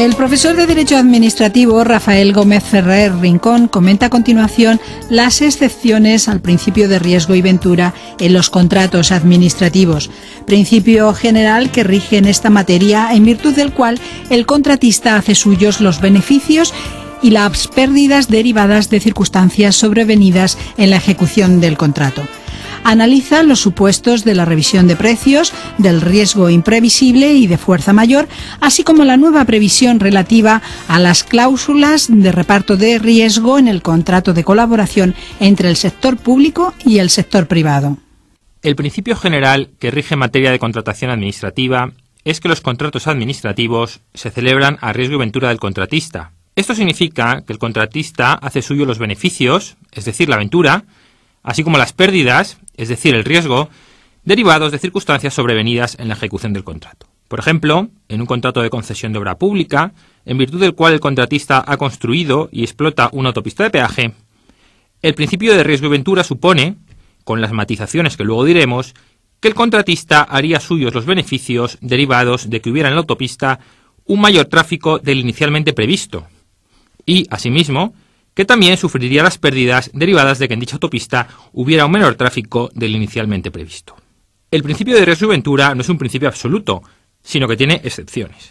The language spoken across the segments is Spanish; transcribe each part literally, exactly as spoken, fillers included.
El profesor de Derecho Administrativo Rafael Gómez Ferrer Rincón comenta a continuación las excepciones al principio de riesgo y ventura en los contratos administrativos, principio general que rige en esta materia en virtud del cual el contratista hace suyos los beneficios y las pérdidas derivadas de circunstancias sobrevenidas en la ejecución del contrato. Analiza los supuestos de la revisión de precios, del riesgo imprevisible y de fuerza mayor, así como la nueva previsión relativa a las cláusulas de reparto de riesgo en el contrato de colaboración entre el sector público y el sector privado. El principio general que rige en materia de contratación administrativa es que los contratos administrativos se celebran a riesgo y ventura del contratista. Esto significa que el contratista hace suyo los beneficios, es decir, la ventura, así como las pérdidas, es decir, el riesgo, derivados de circunstancias sobrevenidas en la ejecución del contrato. Por ejemplo, en un contrato de concesión de obra pública, en virtud del cual el contratista ha construido y explota una autopista de peaje, el principio de riesgo y ventura supone, con las matizaciones que luego diremos, que el contratista haría suyos los beneficios derivados de que hubiera en la autopista un mayor tráfico del inicialmente previsto, y, asimismo, que también sufriría las pérdidas derivadas de que en dicha autopista hubiera un menor tráfico del inicialmente previsto. El principio de riesgo y ventura no es un principio absoluto, sino que tiene excepciones.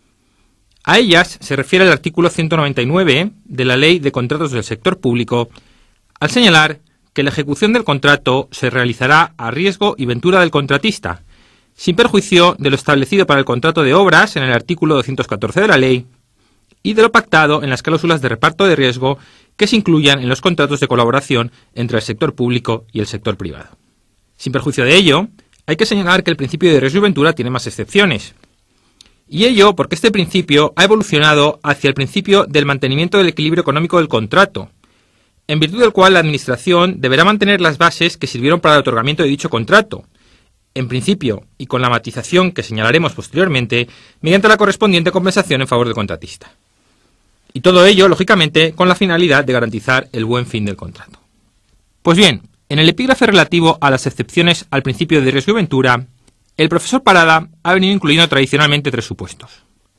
A ellas se refiere el artículo ciento noventa y nueve de la Ley de Contratos del Sector Público, al señalar que la ejecución del contrato se realizará a riesgo y ventura del contratista, sin perjuicio de lo establecido para el contrato de obras en el artículo doscientos catorce de la ley, y de lo pactado en las cláusulas de reparto de riesgo que se incluyan en los contratos de colaboración entre el sector público y el sector privado. Sin perjuicio de ello, hay que señalar que el principio de riesgo y ventura tiene más excepciones. Y ello porque este principio ha evolucionado hacia el principio del mantenimiento del equilibrio económico del contrato, en virtud del cual la Administración deberá mantener las bases que sirvieron para el otorgamiento de dicho contrato, en principio, y con la matización que señalaremos posteriormente, mediante la correspondiente compensación en favor del contratista. Y todo ello, lógicamente, con la finalidad de garantizar el buen fin del contrato. Pues bien, en el epígrafe relativo a las excepciones al principio de riesgo y ventura, el profesor Parada ha venido incluyendo tradicionalmente tres supuestos: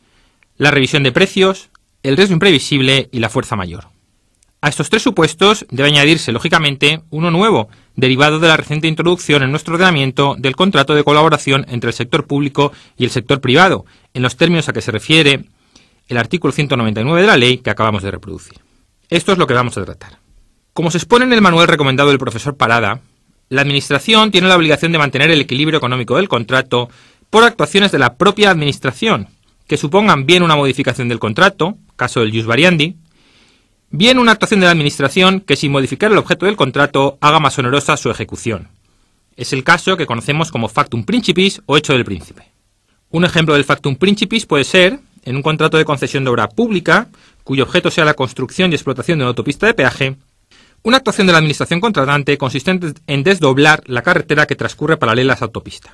la revisión de precios, el riesgo imprevisible y la fuerza mayor. A estos tres supuestos debe añadirse, lógicamente, uno nuevo, derivado de la reciente introducción en nuestro ordenamiento del contrato de colaboración entre el sector público y el sector privado, en los términos a que se refiere el artículo ciento noventa y nueve de la ley que acabamos de reproducir. Esto es lo que vamos a tratar. Como se expone en el manual recomendado del profesor Parada, la Administración tiene la obligación de mantener el equilibrio económico del contrato por actuaciones de la propia Administración, que supongan bien una modificación del contrato, caso del ius variandi, bien una actuación de la Administración que, sin modificar el objeto del contrato, haga más onerosa su ejecución. Es el caso que conocemos como factum principis o hecho del príncipe. Un ejemplo del factum principis puede ser en un contrato de concesión de obra pública, cuyo objeto sea la construcción y explotación de una autopista de peaje, una actuación de la Administración contratante consistente en desdoblar la carretera que transcurre paralela a esa autopista.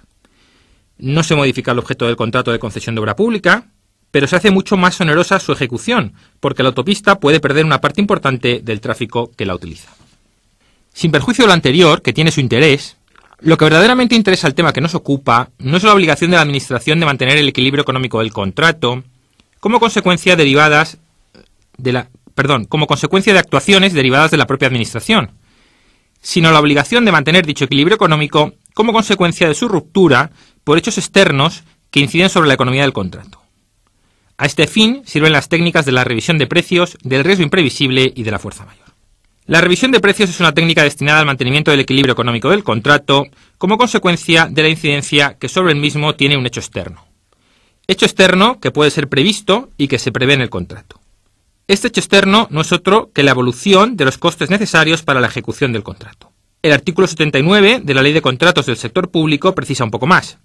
No se modifica el objeto del contrato de concesión de obra pública, pero se hace mucho más onerosa su ejecución, porque la autopista puede perder una parte importante del tráfico que la utiliza. Sin perjuicio de lo anterior, que tiene su interés, lo que verdaderamente interesa al tema que nos ocupa no es la obligación de la Administración de mantener el equilibrio económico del contrato, como consecuencia derivadas de la, perdón, como consecuencia de actuaciones derivadas de la propia Administración, sino la obligación de mantener dicho equilibrio económico como consecuencia de su ruptura por hechos externos que inciden sobre la economía del contrato. A este fin sirven las técnicas de la revisión de precios, del riesgo imprevisible y de la fuerza mayor. La revisión de precios es una técnica destinada al mantenimiento del equilibrio económico del contrato como consecuencia de la incidencia que sobre el mismo tiene un hecho externo. Hecho externo que puede ser previsto y que se prevé en el contrato. Este hecho externo no es otro que la evolución de los costes necesarios para la ejecución del contrato. El artículo setenta y nueve de la Ley de Contratos del Sector Público precisa un poco más.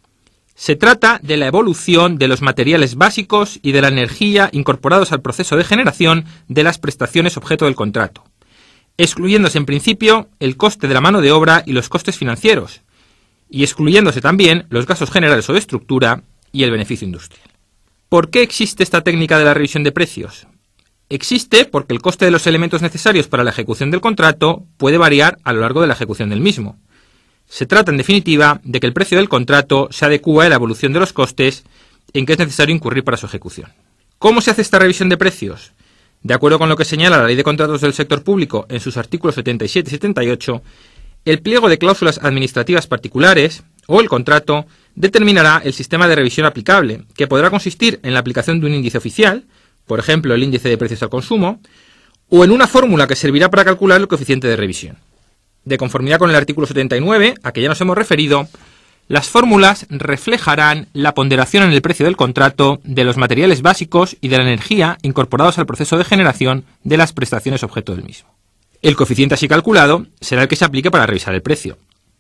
Se trata de la evolución de los materiales básicos y de la energía incorporados al proceso de generación de las prestaciones objeto del contrato, excluyéndose en principio el coste de la mano de obra y los costes financieros, y excluyéndose también los gastos generales o de estructura y el beneficio industrial. ¿Por qué existe esta técnica de la revisión de precios? Existe porque el coste de los elementos necesarios para la ejecución del contrato puede variar a lo largo de la ejecución del mismo. Se trata, en definitiva, de que el precio del contrato se adecúe a la evolución de los costes en que es necesario incurrir para su ejecución. ¿Cómo se hace esta revisión de precios? De acuerdo con lo que señala la Ley de Contratos del Sector Público en sus artículos setenta y siete y setenta y ocho, el pliego de cláusulas administrativas particulares o el contrato determinará el sistema de revisión aplicable, que podrá consistir en la aplicación de un índice oficial, por ejemplo el índice de precios al consumo, o en una fórmula que servirá para calcular el coeficiente de revisión. De conformidad con el artículo setenta y nueve, a que ya nos hemos referido, las fórmulas reflejarán la ponderación en el precio del contrato de los materiales básicos y de la energía incorporados al proceso de generación de las prestaciones objeto del mismo. El coeficiente así calculado será el que se aplique para revisar el precio.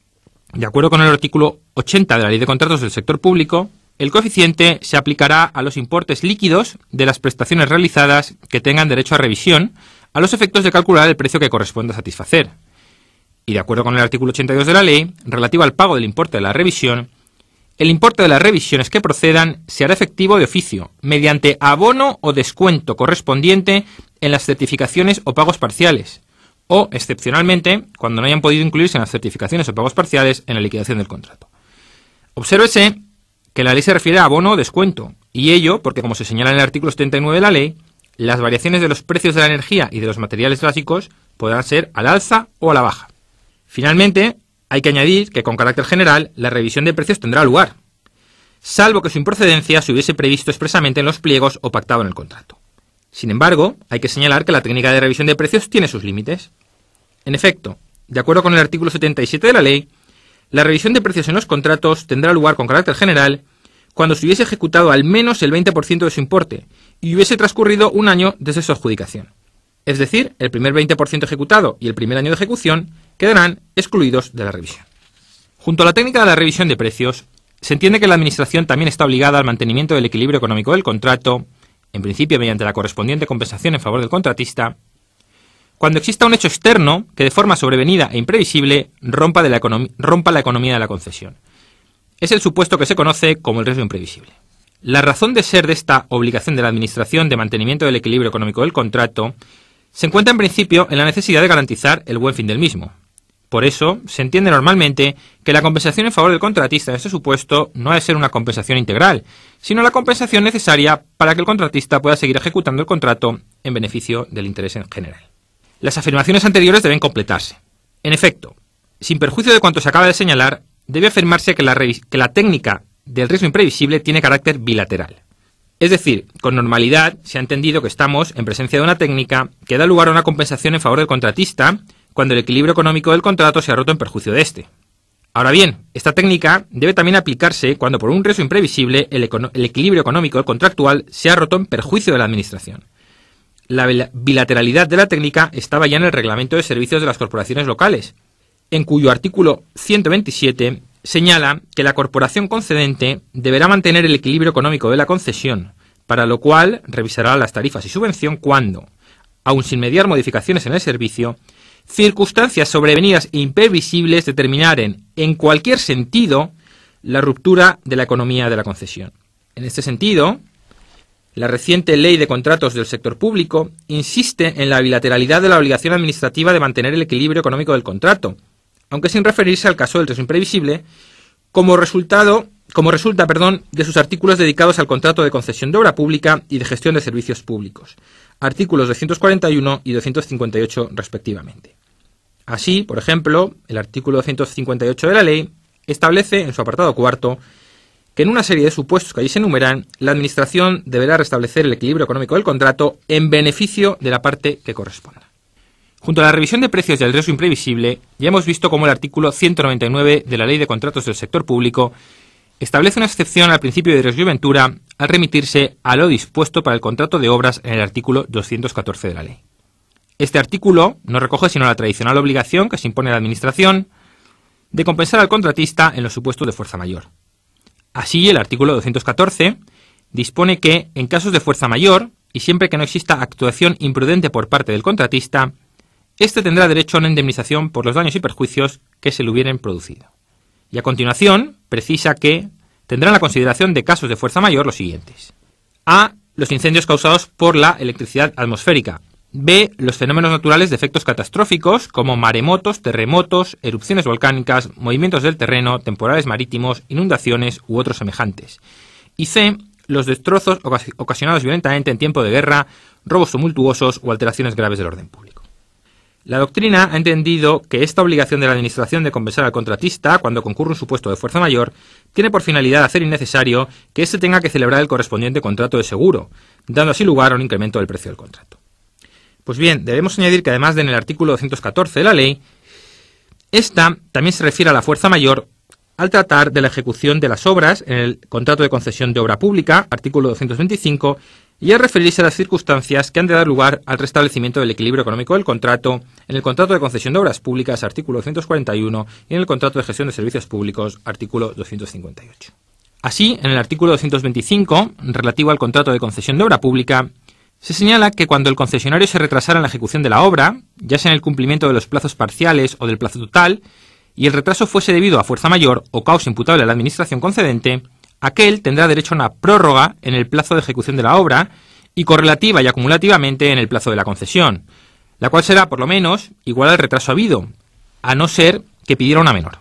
De acuerdo con el artículo ochenta de la Ley de Contratos del Sector Público, el coeficiente se aplicará a los importes líquidos de las prestaciones realizadas que tengan derecho a revisión a los efectos de calcular el precio que corresponda satisfacer. Y de acuerdo con el artículo ochenta y dos de la ley, relativo al pago del importe de la revisión, el importe de las revisiones que procedan se hará efectivo de oficio, mediante abono o descuento correspondiente en las certificaciones o pagos parciales, o, excepcionalmente, cuando no hayan podido incluirse en las certificaciones o pagos parciales en la liquidación del contrato. Obsérvese que la ley se refiere a abono o descuento, y ello porque, como se señala en el artículo setenta y nueve de la ley, las variaciones de los precios de la energía y de los materiales básicos podrán ser al alza o a la baja. Finalmente, hay que añadir que con carácter general la revisión de precios tendrá lugar, salvo que su improcedencia se hubiese previsto expresamente en los pliegos o pactado en el contrato. Sin embargo, hay que señalar que la técnica de revisión de precios tiene sus límites. En efecto, de acuerdo con el artículo setenta y siete de la ley, la revisión de precios en los contratos tendrá lugar con carácter general cuando se hubiese ejecutado al menos el veinte por ciento de su importe y hubiese transcurrido un año desde su adjudicación. Es decir, el primer veinte por ciento ejecutado y el primer año de ejecución quedarán excluidos de la revisión. Junto a la técnica de la revisión de precios, se entiende que la Administración también está obligada al mantenimiento del equilibrio económico del contrato, en principio mediante la correspondiente compensación en favor del contratista, cuando exista un hecho externo que de forma sobrevenida e imprevisible rompa, de la, econom- rompa la economía de la concesión. Es el supuesto que se conoce como el riesgo imprevisible. La razón de ser de esta obligación de la Administración de mantenimiento del equilibrio económico del contrato se encuentra en principio en la necesidad de garantizar el buen fin del mismo. Por eso, se entiende normalmente que la compensación en favor del contratista en este supuesto no ha de ser una compensación integral, sino la compensación necesaria para que el contratista pueda seguir ejecutando el contrato en beneficio del interés en general. Las afirmaciones anteriores deben completarse. En efecto, sin perjuicio de cuanto se acaba de señalar, debe afirmarse que la, que la técnica del riesgo imprevisible tiene carácter bilateral. Es decir, con normalidad se ha entendido que estamos en presencia de una técnica que da lugar a una compensación en favor del contratista cuando el equilibrio económico del contrato se ha roto en perjuicio de éste. Ahora bien, esta técnica debe también aplicarse cuando por un riesgo imprevisible el, el equilibrio económico del contractual se ha roto en perjuicio de la Administración. La bilateralidad de la técnica estaba ya en el Reglamento de Servicios de las Corporaciones Locales, en cuyo artículo ciento veintisiete señala que la corporación concedente deberá mantener el equilibrio económico de la concesión, para lo cual revisará las tarifas y subvención cuando, aun sin mediar modificaciones en el servicio, circunstancias sobrevenidas e imprevisibles determinaren, en cualquier sentido, la ruptura de la economía de la concesión. En este sentido, la reciente Ley de Contratos del Sector Público insiste en la bilateralidad de la obligación administrativa de mantener el equilibrio económico del contrato, aunque sin referirse al caso del riesgo imprevisible, como resultado, como resulta, perdón, de sus artículos dedicados al contrato de concesión de obra pública y de gestión de servicios públicos, artículos doscientos cuarenta y uno y doscientos cincuenta y ocho respectivamente. Así, por ejemplo, el artículo doscientos cincuenta y ocho de la ley establece en su apartado cuarto que en una serie de supuestos que allí se enumeran, la Administración deberá restablecer el equilibrio económico del contrato en beneficio de la parte que corresponda. Junto a la revisión de precios y al riesgo imprevisible, ya hemos visto cómo el artículo ciento noventa y nueve de la Ley de Contratos del Sector Público establece una excepción al principio de riesgo y ventura al remitirse a lo dispuesto para el contrato de obras en el artículo doscientos catorce de la ley. Este artículo no recoge sino la tradicional obligación que se impone a la Administración de compensar al contratista en los supuestos de fuerza mayor. Así, el artículo doscientos catorce dispone que, en casos de fuerza mayor, y siempre que no exista actuación imprudente por parte del contratista, éste tendrá derecho a una indemnización por los daños y perjuicios que se le hubieran producido. Y a continuación, precisa que tendrán la consideración de casos de fuerza mayor los siguientes. A. Los incendios causados por la electricidad atmosférica. B. Los fenómenos naturales de efectos catastróficos como maremotos, terremotos, erupciones volcánicas, movimientos del terreno, temporales marítimos, inundaciones u otros semejantes. Y C. los destrozos ocasionados violentamente en tiempo de guerra, robos tumultuosos o alteraciones graves del orden público. La doctrina ha entendido que esta obligación de la Administración de compensar al contratista cuando concurre un supuesto de fuerza mayor tiene por finalidad hacer innecesario que éste tenga que celebrar el correspondiente contrato de seguro, dando así lugar a un incremento del precio del contrato. Pues bien, debemos añadir que además de en el artículo doscientos catorce de la ley, esta también se refiere a la fuerza mayor al tratar de la ejecución de las obras en el contrato de concesión de obra pública, artículo doscientos veinticinco, y al referirse a las circunstancias que han de dar lugar al restablecimiento del equilibrio económico del contrato en el contrato de concesión de obras públicas, artículo doscientos cuarenta y uno, y en el contrato de gestión de servicios públicos, artículo doscientos cincuenta y ocho. Así, en el artículo doscientos veinticinco, relativo al contrato de concesión de obra pública, se señala que cuando el concesionario se retrasara en la ejecución de la obra, ya sea en el cumplimiento de los plazos parciales o del plazo total, y el retraso fuese debido a fuerza mayor o causa imputable a la administración concedente, aquel tendrá derecho a una prórroga en el plazo de ejecución de la obra y correlativa y acumulativamente en el plazo de la concesión, la cual será por lo menos igual al retraso habido, a no ser que pidiera una menor.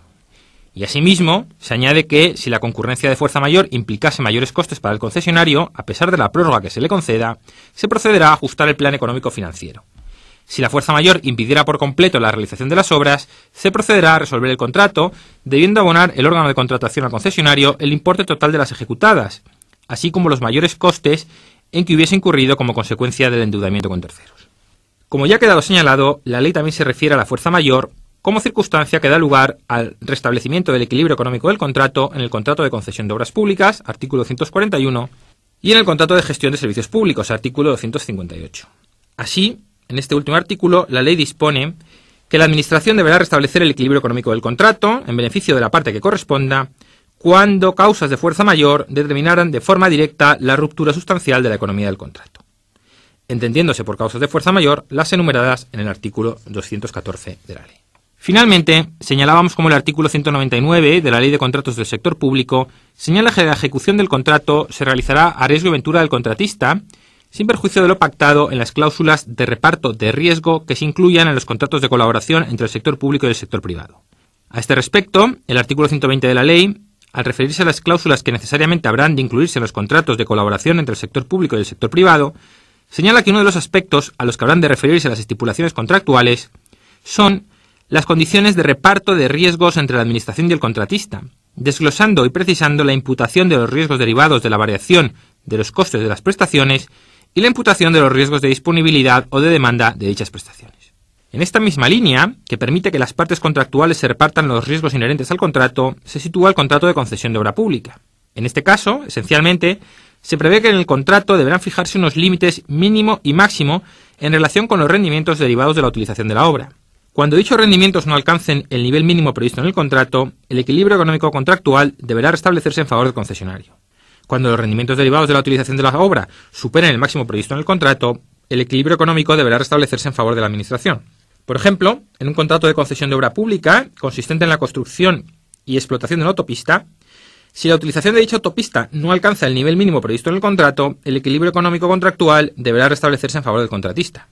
Y asimismo, se añade que si la concurrencia de fuerza mayor implicase mayores costes para el concesionario, a pesar de la prórroga que se le conceda, se procederá a ajustar el plan económico financiero. Si la fuerza mayor impidiera por completo la realización de las obras, se procederá a resolver el contrato, debiendo abonar el órgano de contratación al concesionario el importe total de las ejecutadas, así como los mayores costes en que hubiese incurrido como consecuencia del endeudamiento con terceros. Como ya ha quedado señalado, la ley también se refiere a la fuerza mayor como circunstancia que da lugar al restablecimiento del equilibrio económico del contrato en el contrato de concesión de obras públicas, artículo doscientos cuarenta y uno, y en el contrato de gestión de servicios públicos, artículo doscientos cincuenta y ocho. Así, en este último artículo, la ley dispone que la Administración deberá restablecer el equilibrio económico del contrato, en beneficio de la parte que corresponda, cuando causas de fuerza mayor determinaran de forma directa la ruptura sustancial de la economía del contrato, entendiéndose por causas de fuerza mayor las enumeradas en el artículo doscientos catorce de la ley. Finalmente, señalábamos como el artículo ciento noventa y nueve de la Ley de Contratos del Sector Público señala que la ejecución del contrato se realizará a riesgo y ventura del contratista, sin perjuicio de lo pactado en las cláusulas de reparto de riesgo que se incluyan en los contratos de colaboración entre el sector público y el sector privado. A este respecto, el artículo ciento veinte de la ley, al referirse a las cláusulas que necesariamente habrán de incluirse en los contratos de colaboración entre el sector público y el sector privado, señala que uno de los aspectos a los que habrán de referirse las estipulaciones contractuales son las condiciones de reparto de riesgos entre la Administración y el contratista, desglosando y precisando la imputación de los riesgos derivados de la variación de los costes de las prestaciones y la imputación de los riesgos de disponibilidad o de demanda de dichas prestaciones. En esta misma línea, que permite que las partes contractuales se repartan los riesgos inherentes al contrato, se sitúa el contrato de concesión de obra pública. En este caso, esencialmente, se prevé que en el contrato deberán fijarse unos límites mínimo y máximo en relación con los rendimientos derivados de la utilización de la obra. Cuando dichos rendimientos no alcancen el nivel mínimo previsto en el contrato, el equilibrio económico contractual deberá restablecerse en favor del concesionario. Cuando los rendimientos derivados de la utilización de la obra superen el máximo previsto en el contrato, el equilibrio económico deberá restablecerse en favor de la Administración. Por ejemplo, en un contrato de concesión de obra pública, consistente en la construcción y explotación de una autopista, si la utilización de dicha autopista no alcanza el nivel mínimo previsto en el contrato, el equilibrio económico contractual deberá restablecerse en favor del contratista.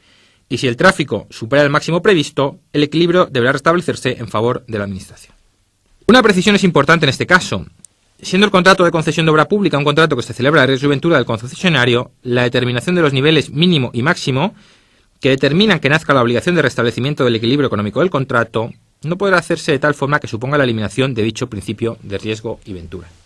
Y si el tráfico supera el máximo previsto, el equilibrio deberá restablecerse en favor de la Administración. Una precisión es importante en este caso. Siendo el contrato de concesión de obra pública un contrato que se celebra a riesgo y ventura del concesionario, la determinación de los niveles mínimo y máximo, que determinan que nazca la obligación de restablecimiento del equilibrio económico del contrato, no podrá hacerse de tal forma que suponga la eliminación de dicho principio de riesgo y ventura.